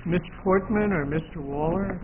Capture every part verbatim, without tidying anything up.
Mister Portman or Mister Waller?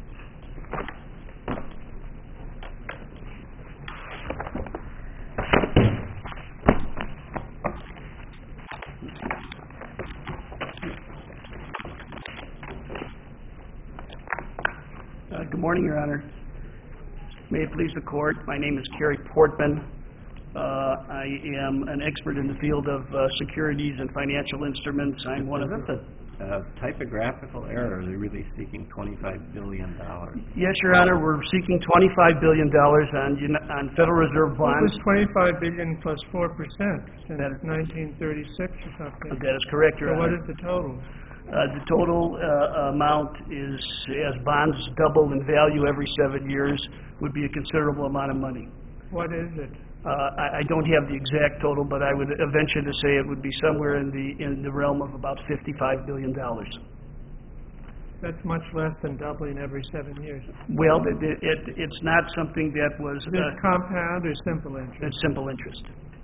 Uh, good morning, Your Honor. May it please the Court, my name is Kerry Portman. Uh, I am an expert in the field of uh, securities and financial instruments. I'm one of the... Uh, typographical error, they're really seeking twenty-five billion dollars. Yes, Your Honor, we're seeking twenty-five billion dollars on, on Federal Reserve bonds. It was twenty-five billion dollars plus four percent since nineteen thirty-six or something. That is correct, Your so Honor. So what is the total? Uh, the total uh, amount is, as bonds double in value every seven years, would be a considerable amount of money. What is it? Uh, I, I don't have the exact total, but I would venture to say it would be somewhere in the in the realm of about fifty-five billion dollars. That's much less than doubling every seven years. Well, it, it, it's not something that was... Is it uh, compound or simple interest? It's simple interest.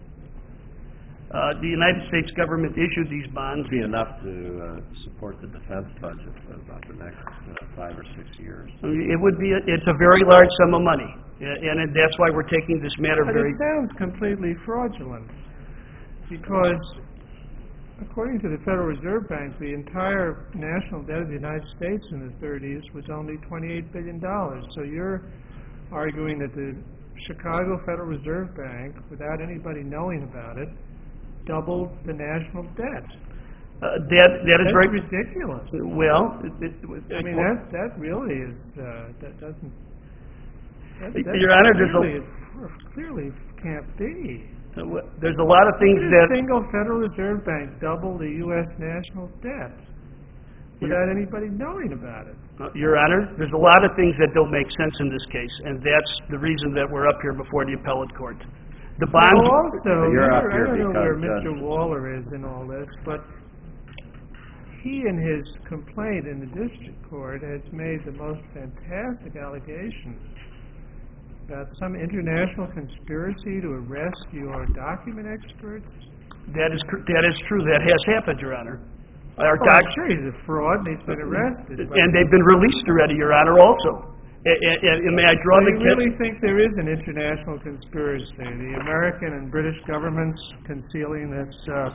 Uh, the United States government issued these bonds. Be enough to uh, support the defense budget for about the next uh, five or six years. It would be. A, it's a very large sum of money, and, and that's why we're taking this matter but very. It sounds completely fraudulent, because according to the Federal Reserve Bank, the entire national debt of the United States in the thirties was only twenty-eight billion dollars. So you're arguing that the Chicago Federal Reserve Bank, without anybody knowing about it, doubled the national debt. Uh, that that is That's very ridiculous. Well, it, it, it, I mean that that really is uh, that doesn't. That, that Your Honor, there's clearly, a, is, clearly can't be. Uh, there's a lot of things Did that a single Federal Reserve Bank double the U S national debt without anybody knowing about it. Uh, Your Honor, there's a lot of things that don't make sense in this case, and that's the reason that we're up here before the appellate court. The bonds. Well, also, You're up I here don't know where because, Mister uh, Waller is in all this, but he, in his complaint in the district court, has made the most fantastic allegations about some international conspiracy to arrest your document experts. That is cr- that is true. That has happened, Your Honor. Our Oh, doc- I'm sure he's a fraud and he's been arrested. but- and they've been released already, Your Honor. Also, and, and, and may I draw Do the you ca- really think there is an international conspiracy? The American and British governments concealing this uh,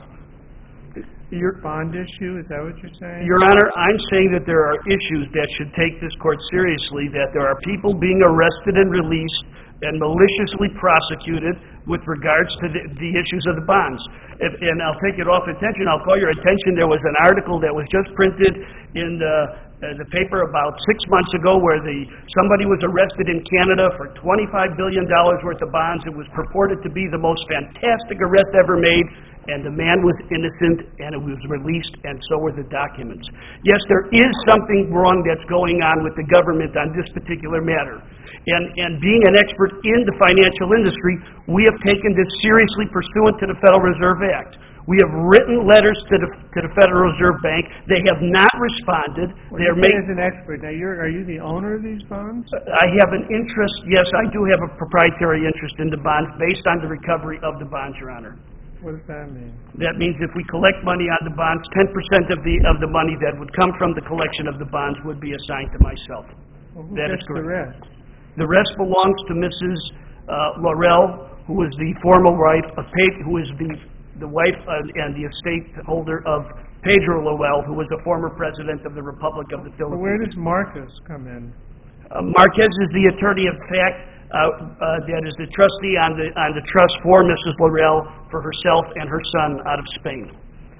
Your, bond issue? Is that what you're saying? Your Honor, I'm saying that there are issues that should take this court seriously, that there are people being arrested and released and maliciously prosecuted with regards to the, the issues of the bonds. If, and I'll take it off attention. I'll call your attention. There was an article that was just printed in the, uh, the paper about six months ago where the somebody was arrested in Canada for twenty-five billion dollars worth of bonds. It was purported to be the most fantastic arrest ever made, and the man was innocent, and it was released, and so were the documents. Yes, there is something wrong that's going on with the government on this particular matter. And, and being an expert in the financial industry, we have taken this seriously pursuant to the Federal Reserve Act. We have written letters to the, to the Federal Reserve Bank. They have not responded. Well, They're you say making. as an expert. Now, you're, are you the owner of these bonds? I have an interest, yes, I do have a proprietary interest in the bonds based on the recovery of the bonds, Your Honor. What does that mean? That means if we collect money on the bonds, ten percent of the of the money that would come from the collection of the bonds would be assigned to myself. Well, who That is gets the correct. rest? The rest belongs to Missus Uh, Laurel, who is the former wife of Pedro, who is the the wife uh, and the estate holder of Pedro Laurel, who was the former president of the Republic of the Well, Philippines. where does Marcus come in? Uh, Marquez is the attorney of fact uh, uh, that is the trustee on the on the trust for Missus Laurel for herself and her son out of Spain.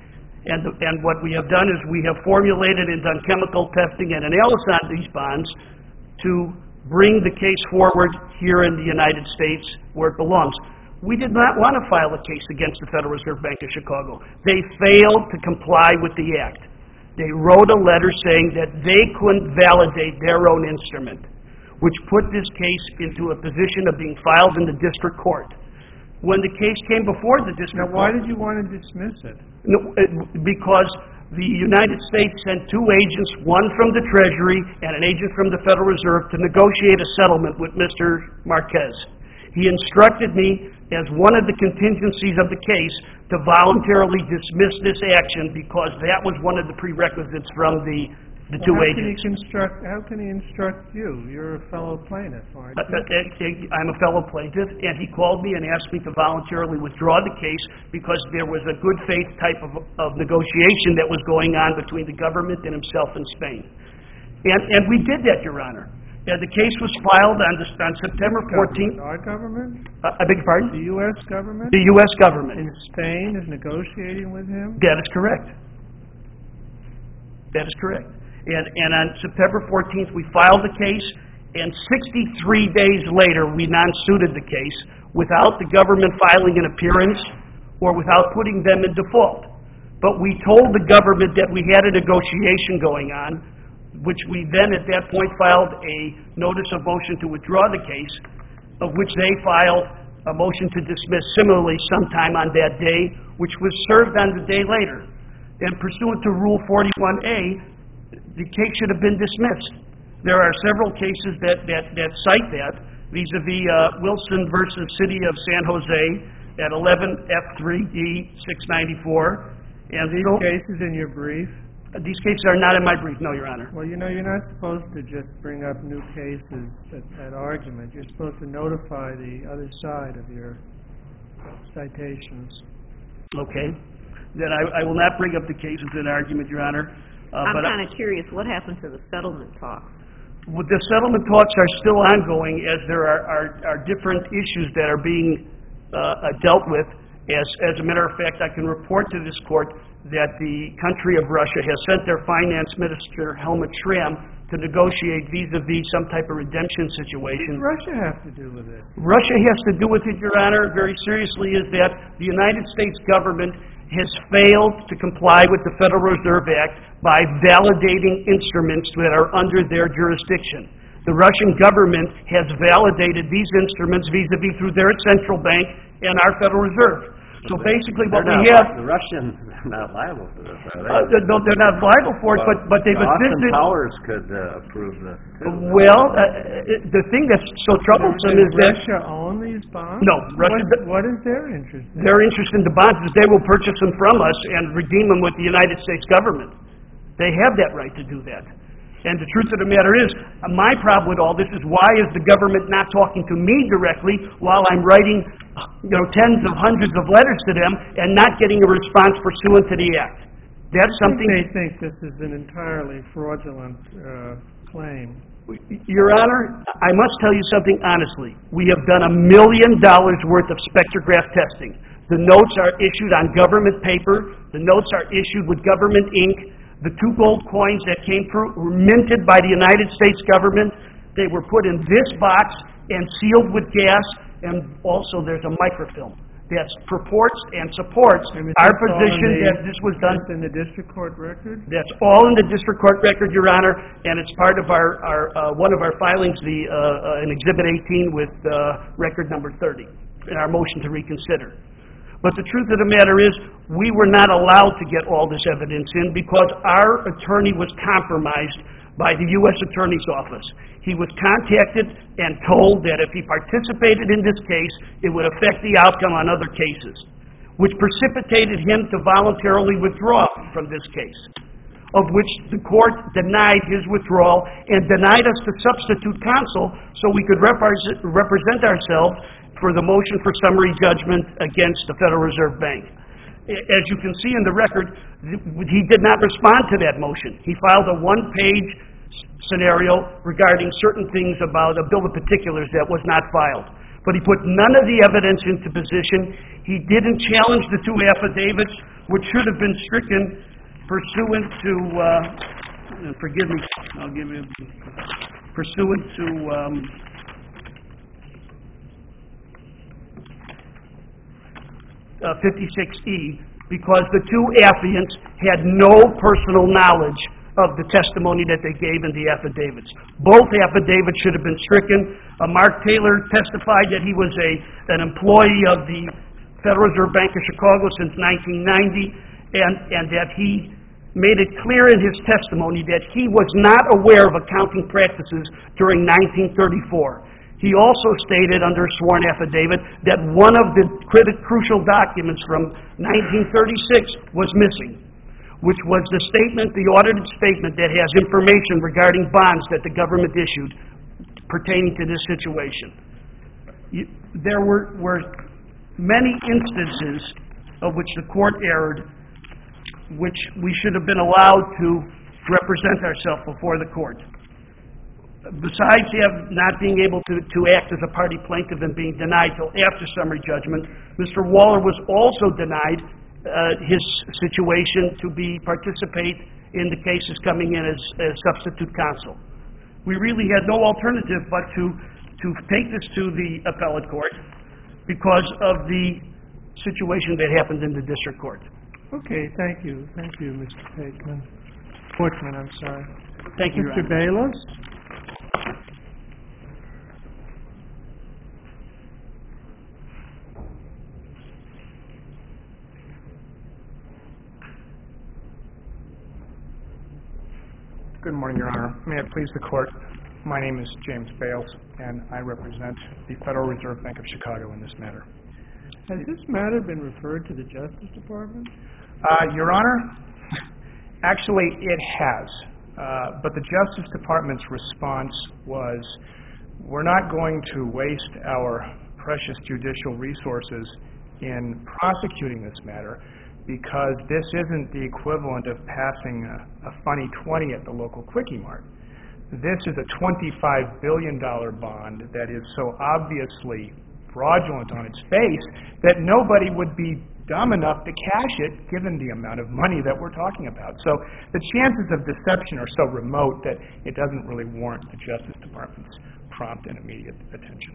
And the, and what we have done is we have formulated and done chemical testing and analysis on these bonds to bring the case forward here in the United States where it belongs. We did not want to file a case against the Federal Reserve Bank of Chicago. They failed to comply with the act. They wrote a letter saying that they couldn't validate their own instrument, which put this case into a position of being filed in the district court. When the case came before the district Now, why court... did you want to dismiss it? No, it, because the United States sent two agents, one from the Treasury and an agent from the Federal Reserve, to negotiate a settlement with Mister Marquez. He instructed me, as one of the contingencies of the case, to voluntarily dismiss this action because that was one of the prerequisites from the the Well, two how can he agents. construct, how can he instruct you? You're a fellow plaintiff, aren't Uh, you? uh, uh, I'm a fellow plaintiff, and he called me and asked me to voluntarily withdraw the case because there was a good faith type of, of negotiation that was going on between the government and himself in Spain. And, and we did that, Your Honor. And the case was filed on, this, on September fourteenth. Our government? Uh, I beg your pardon? The U S government? The U S government. And Spain is negotiating with him? That is correct. That is correct. And, and on September fourteenth, we filed the case, and sixty-three days later, we non-suited the case without the government filing an appearance or without putting them in default. But we told the government that we had a negotiation going on, which we then at that point filed a notice of motion to withdraw the case, of which they filed a motion to dismiss similarly sometime on that day, which was served on the day later. And pursuant to Rule forty-one A, the case should have been dismissed. There are several cases that, that, that cite that, vis-a-vis uh, Wilson versus City of San Jose at eleven F three D six ninety-four. And These so- cases in your brief? These cases are not in my brief, no, Your Honor. Well, you know, you're not supposed to just bring up new cases at, at argument. You're supposed to notify the other side of your citations. Okay. Then I, I will not bring up the cases in argument, Your Honor. Uh, I'm but I- kind of curious, what happened to the settlement talks? Well, the settlement talks are still ongoing as there are, are, are different issues that are being uh, uh, dealt with. As, as a matter of fact, I can report to this court that the country of Russia has sent their finance minister, Helmut Schramm, to negotiate vis-a-vis some type of redemption What situation. does Russia have to do with it? Russia has to do with it, Your Honor, very seriously, is that the United States government has failed to comply with the Federal Reserve Act by validating instruments that are under their jurisdiction. The Russian government has validated these instruments vis-a-vis through their central bank and our Federal Reserve. So basically what They're we not- have... The Russians are not liable for this, are they? Uh, they're no, they're not liable for it, but, but they've The Austin assisted... Powers could uh, approve this, too. Well, uh, uh, the thing that's so troublesome Does is that... Russia own these bonds? No, Russia- What, what is their interest in? Their interest in the bonds is they will purchase them from us and redeem them with the United States government. They have that right to do that. And the truth of the matter is, uh, my problem with all this is why is the government not talking to me directly while I'm writing, you know, tens of hundreds of letters to them and not getting a response pursuant to the Act? That's I think something... they think this is an entirely fraudulent uh, claim. Your Honor, I must tell you something honestly. We have done a million dollars worth of spectrograph testing. The notes are issued on government paper. The notes are issued with government ink. The two gold coins that came through were minted by the United States government. They were put in this box and sealed with gas, and also there's a microfilm that purports and supports And is our this all in position the- that this was done. Is in the district court record? That's all in the district court record, Your Honor, and it's part of our, our, uh, one of our filings, the, uh, uh, in Exhibit eighteen with, uh, record number thirty, in our motion to reconsider. But the truth of the matter is, we were not allowed to get all this evidence in because our attorney was compromised by the U S Attorney's Office. He was contacted and told that if he participated in this case, it would affect the outcome on other cases, which precipitated him to voluntarily withdraw from this case, of which the court denied his withdrawal and denied us the substitute counsel so we could represent, represent ourselves for the motion for summary judgment against the Federal Reserve Bank. As you can see in the record, he did not respond to that motion. He filed a one-page scenario regarding certain things about a bill of particulars that was not filed. But he put none of the evidence into position. He didn't challenge the two affidavits, which should have been stricken pursuant to, uh, forgive me, I'll give you, pursuant to, um, uh, fifty-six E, because the two affiants had no personal knowledge of the testimony that they gave in the affidavits. Both affidavits should have been stricken. Uh, Mark Taylor testified that he was a, an employee of the Federal Reserve Bank of Chicago since nineteen ninety, and, and that he made it clear in his testimony that he was not aware of accounting practices during nineteen thirty-four. He also stated under a sworn affidavit that one of the criti- crucial documents from nineteen thirty-six was missing. which was the statement, the audited statement that has information regarding bonds that the government issued pertaining to this situation. You, there were, were many instances of which the court erred, which we should have been allowed to represent ourselves before the court. Besides have not being able to, to act as a party plaintiff and being denied till after summary judgment, Mister Waller was also denied uh, his situation to be participate in the cases coming in as, as substitute counsel. We really had no alternative but to, to take this to the appellate court because of the situation that happened in the district court. Okay, thank you. Thank you, Mister Pakeman. Portman, I'm sorry. Thank you, Mister Your Honor. Bayless? Good morning, Your Honor. May it please the Court, my name is James Bales, and I represent the Federal Reserve Bank of Chicago in this matter. Has this matter been referred to the Justice Department? Uh, Your Honor, actually it has, uh, but the Justice Department's response was, we're not going to waste our precious judicial resources in prosecuting this matter because this isn't the equivalent of passing a, a funny twenty at the local Quickie Mart. This is a twenty-five billion dollars bond that is so obviously fraudulent on its face that nobody would be dumb enough to cash it given the amount of money that we're talking about. So the chances of deception are so remote that it doesn't really warrant the Justice Department's prompt and immediate attention.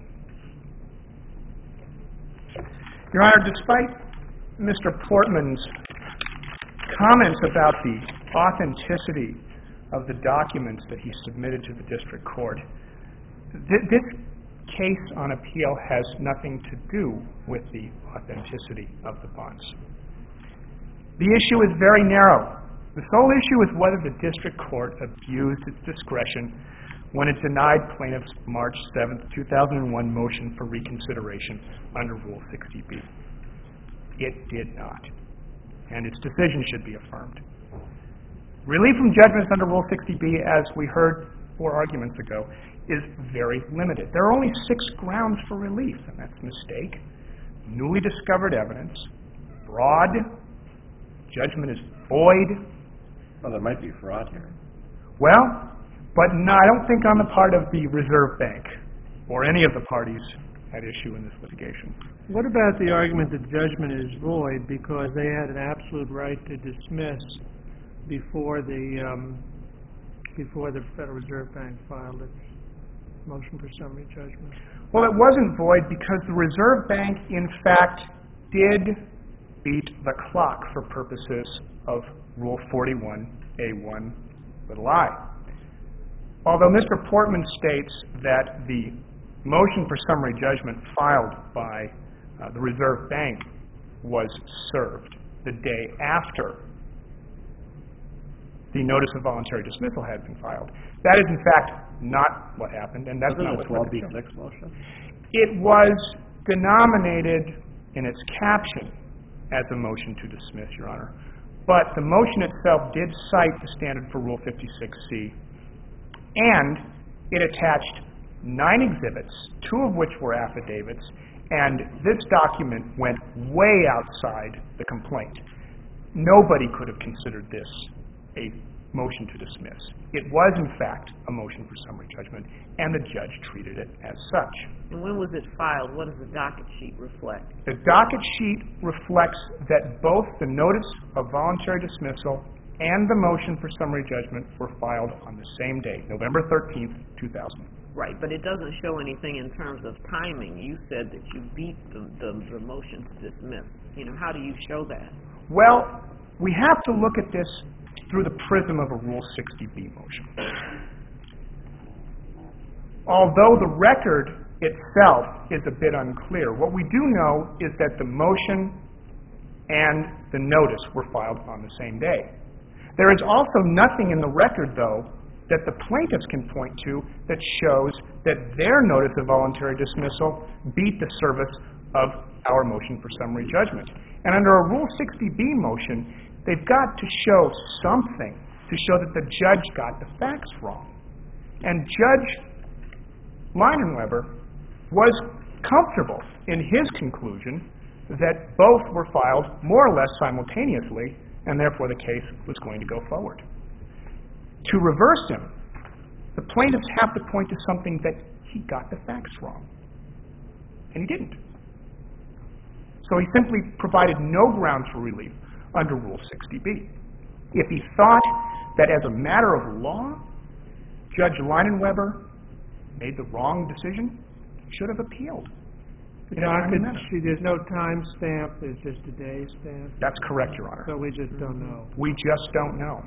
Your Honor, despite Mister Portman's comments about the authenticity of the documents that he submitted to the district court, th- this case on appeal has nothing to do with the authenticity of the bonds. The issue is very narrow. The sole issue is whether the district court abused its discretion when it denied plaintiff's March seventh, two thousand one motion for reconsideration under Rule sixty B. It did not, and its decision should be affirmed. Relief from judgments under Rule sixty B, as we heard four arguments ago, is very limited. There are only six grounds for relief, and that's mistake, newly discovered evidence, fraud, judgment is void. Well, there might be fraud here. Well, but no, I don't think on the part of the Reserve Bank or any of the parties at issue in this litigation. What about the argument that judgment is void because they had an absolute right to dismiss before the um, before the Federal Reserve Bank filed its motion for summary judgment? Well, it wasn't void because the Reserve Bank, in fact, did beat the clock for purposes of Rule forty-one A one little I. Although Mister Portman states that the motion for summary judgment filed by uh, the Reserve Bank was served the day after the notice of voluntary dismissal had been filed. That is, in fact, not what happened, and that's Wasn't not it what twelve B the six motion? It was denominated in its caption as a motion to dismiss, Your Honor. But the motion itself did cite the standard for Rule fifty-six C, and it attached nine exhibits, two of which were affidavits, and this document went way outside the complaint. Nobody could have considered this a motion to dismiss. It was, in fact, a motion for summary judgment, and the judge treated it as such. And when was it filed? What does the docket sheet reflect? The docket sheet reflects that both the notice of voluntary dismissal and the motion for summary judgment were filed on the same day, November thirteenth, two thousand. Right, but it doesn't show anything in terms of timing. You said that you beat the, the, the motion to dismiss. You know, how do you show that? Well, we have to look at this through the prism of a Rule sixty B motion. Although the record itself is a bit unclear, what we do know is that the motion and the notice were filed on the same day. There is also nothing in the record, though, that the plaintiffs can point to that shows that their notice of voluntary dismissal beat the service of our motion for summary judgment. And under a Rule sixty B motion, they've got to show something to show that the judge got the facts wrong. And Judge Leinenweber was comfortable in his conclusion that both were filed more or less simultaneously, and therefore the case was going to go forward. To reverse him, the plaintiffs have to point to something that he got the facts wrong. And he didn't. So he simply provided no grounds for relief under Rule sixty B. If he thought that as a matter of law, Judge Leinenweber made the wrong decision, he should have appealed. The docket, see, there's no time stamp, there's just a day stamp, That's correct, Your Honor. so we just don't know. We just don't know.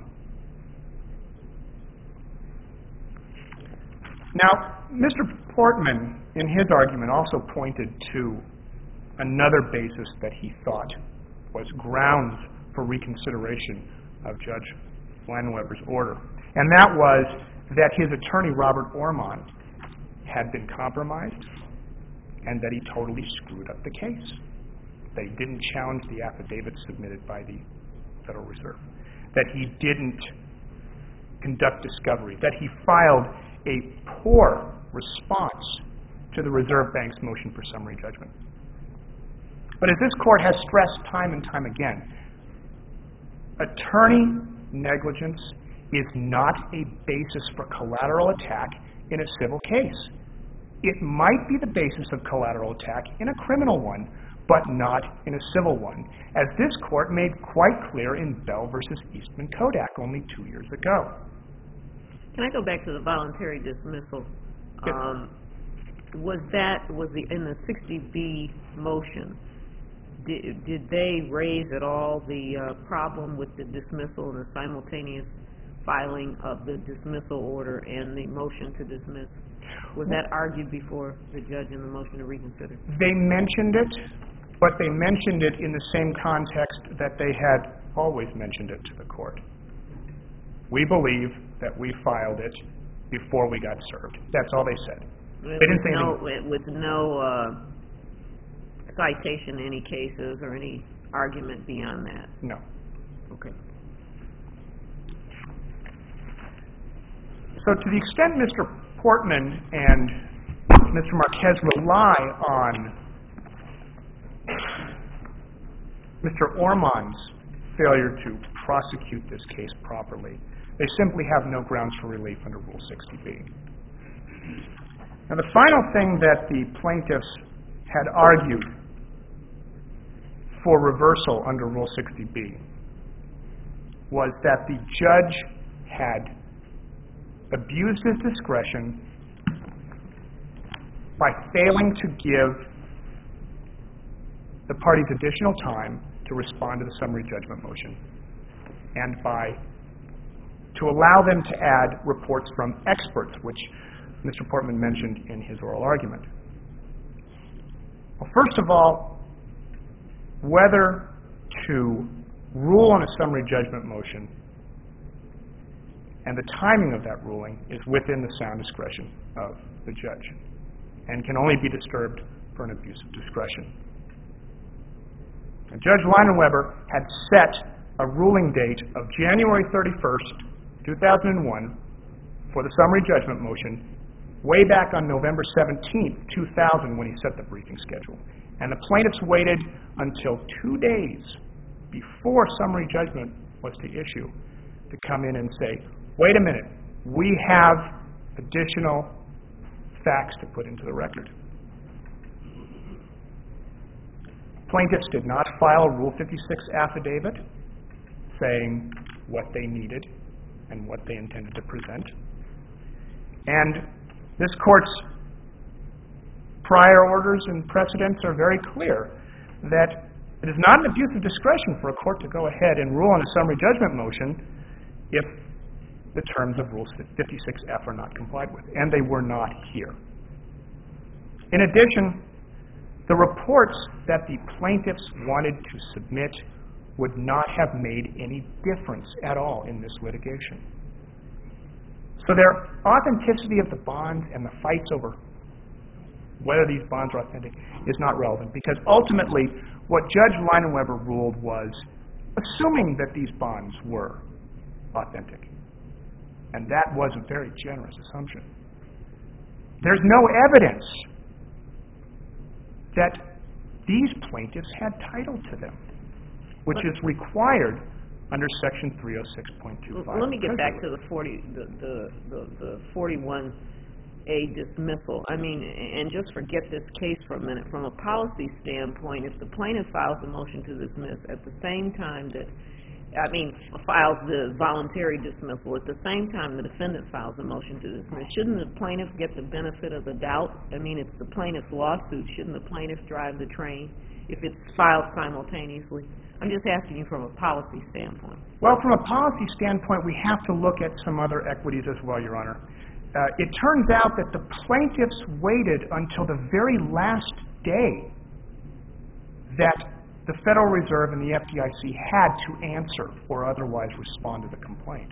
Now, Mister Portman, in his argument, also pointed to another basis that he thought was grounds for reconsideration of Judge Leinenweber's order. And that was that his attorney, Robert Ormond, had been compromised and that he totally screwed up the case. That he didn't challenge the affidavit submitted by the Federal Reserve. That he didn't conduct discovery. That he filed a poor response to the Reserve Bank's motion for summary judgment. But as this Court has stressed time and time again, attorney negligence is not a basis for collateral attack in a civil case. It might be the basis of collateral attack in a criminal one, but not in a civil one, as this Court made quite clear in Bell versus Eastman Kodak only two years ago. Can I go back to the voluntary dismissal? Yes. Um, was that, was the, in the sixty B motion, did, did they raise at all the uh, problem with the dismissal and the simultaneous filing of the dismissal order and the motion to dismiss? Was that argued before the judge in the motion to reconsider? They mentioned it, but they mentioned it in the same context that they had always mentioned it to the Court. We believe that we filed it before we got served. That's all they said. With, They didn't say no, anything. with no uh, citation in any cases or any argument beyond that? No. Okay. So to the extent Mister Portman and Mister Marquez rely on Mister Ormond's failure to prosecute this case properly, they simply have no grounds for relief under Rule sixty B. Now, the final thing that the plaintiffs had argued for reversal under Rule sixty B was that the judge had abused his discretion by failing to give the parties additional time to respond to the summary judgment motion, and by to allow them to add reports from experts, which Mister Portman mentioned in his oral argument. Well, first of all, whether to rule on a summary judgment motion and the timing of that ruling is within the sound discretion of the judge and can only be disturbed for an abuse of discretion. And Judge Leinenweber had set a ruling date of January thirty-first, two thousand one for the summary judgment motion way back on November seventeenth, two thousand, when he set the briefing schedule. And the plaintiffs waited until two days before summary judgment was to issue to come in and say, wait a minute, we have additional facts to put into the record. Plaintiffs did not file a Rule fifty-six affidavit saying what they needed and what they intended to present. And this Court's prior orders and precedents are very clear that it is not an abuse of discretion for a court to go ahead and rule on a summary judgment motion if the terms of Rule fifty-six F are not complied with, and they were not here. In addition, the reports that the plaintiffs wanted to submit would not have made any difference at all in this litigation. So their authenticity of the bonds and the fights over whether these bonds are authentic is not relevant, because ultimately what Judge Leinenweber ruled was assuming that these bonds were authentic. And that was a very generous assumption. There's no evidence that these plaintiffs had title to them, which is required under Section three oh six point two five. Let me get back to the forty, the, the, the, the forty-one A dismissal. I mean, and just forget this case for a minute. From a policy standpoint, if the plaintiff files a motion to dismiss at the same time that, I mean, files the voluntary dismissal, at the same time the defendant files a motion to dismiss, shouldn't the plaintiff get the benefit of the doubt? I mean, it's the plaintiff's lawsuit. Shouldn't the plaintiff drive the train if it's filed simultaneously? I'm just asking you from a policy standpoint. Well, from a policy standpoint, we have to look at some other equities as well, Your Honor. Uh, it turns out that the plaintiffs waited until the very last day that the Federal Reserve and the F D I C had to answer or otherwise respond to the complaint.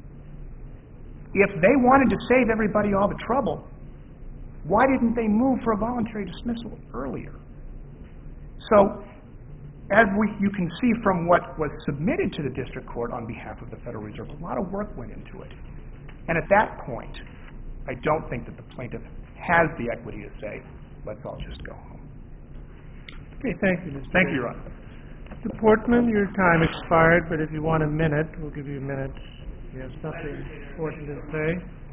If they wanted to save everybody all the trouble, why didn't they move for a voluntary dismissal earlier? So, as we, you can see from what was submitted to the district court on behalf of the Federal Reserve, a lot of work went into it. And at that point, I don't think that the plaintiff has the equity to say, let's all just go home. Okay, thank you, Mister Thank you, Your Honor. Mister Portman, your time expired, but if you want a minute, we'll give you a minute. You have something important to say?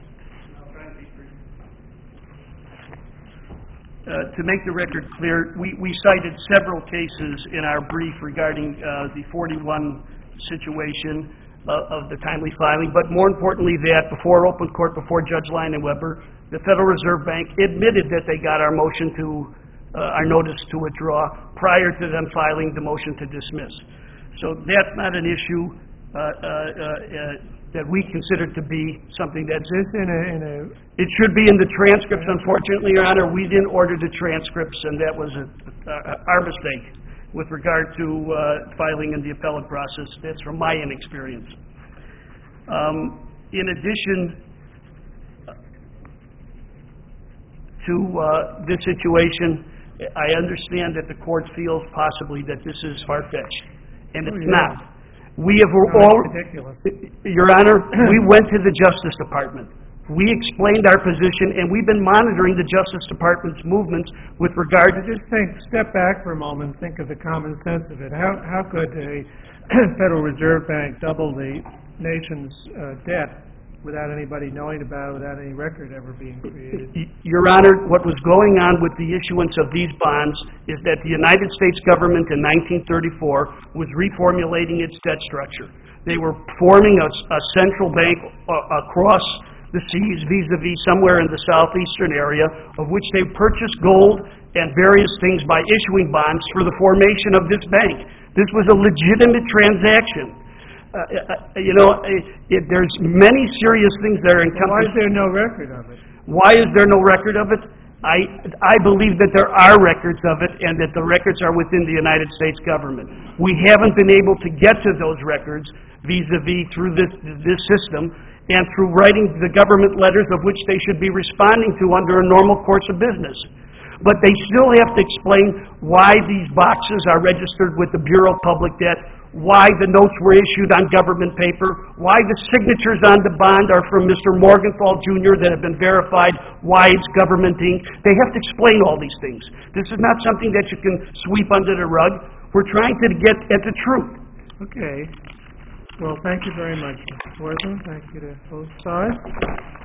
Uh, to make the record clear, we, we cited several cases in our brief regarding uh, the forty-one situation uh, of the timely filing, but more importantly that before open court, before Judge Leinenweber, the Federal Reserve Bank admitted that they got our motion to, uh, our notice to withdraw prior to them filing the motion to dismiss. So that's not an issue uh, uh, uh, that we consider to be something that's... Is this in a, in a... It should be in the transcripts, unfortunately, Your Honor. We didn't order the transcripts, and that was a, a, our mistake with regard to uh, filing in the appellate process. That's from my inexperience. Um, in addition to uh, this situation, I understand that the court feels possibly that this is far-fetched, and it's Oh, yeah. not. We have No, all... it's ridiculous. Your Honor, we went to the Justice Department. We explained our position, and we've been monitoring the Justice Department's movements with regard I to... just think, step back for a moment and think of the common sense of it. How, how could a Federal Reserve Bank double the nation's uh, debt without anybody knowing about it, without any record ever being created? Your Honor, what was going on with the issuance of these bonds is that the United States government in nineteen thirty-four was reformulating its debt structure. They were forming a, a central bank uh, across the seas vis-a-vis somewhere in the southeastern area, of which they purchased gold and various things by issuing bonds for the formation of this bank. This was a legitimate transaction. Uh, uh, you know, it, it, there's many serious things that are Why encompassed. is there no record of it? Why is there no record of it? I, I believe that there are records of it and that the records are within the United States government. We haven't been able to get to those records vis-a-vis through this, this system and through writing the government letters of which they should be responding to under a normal course of business. But they still have to explain why these boxes are registered with the Bureau of Public Debt, why the notes were issued on government paper, why the signatures on the bond are from Mister Morgenthau Junior that have been verified, why it's government ink. They have to explain all these things. This is not something that you can sweep under the rug. We're trying to get at the truth. Okay. Well, thank you very much, Mister Portman. Thank you to both sides.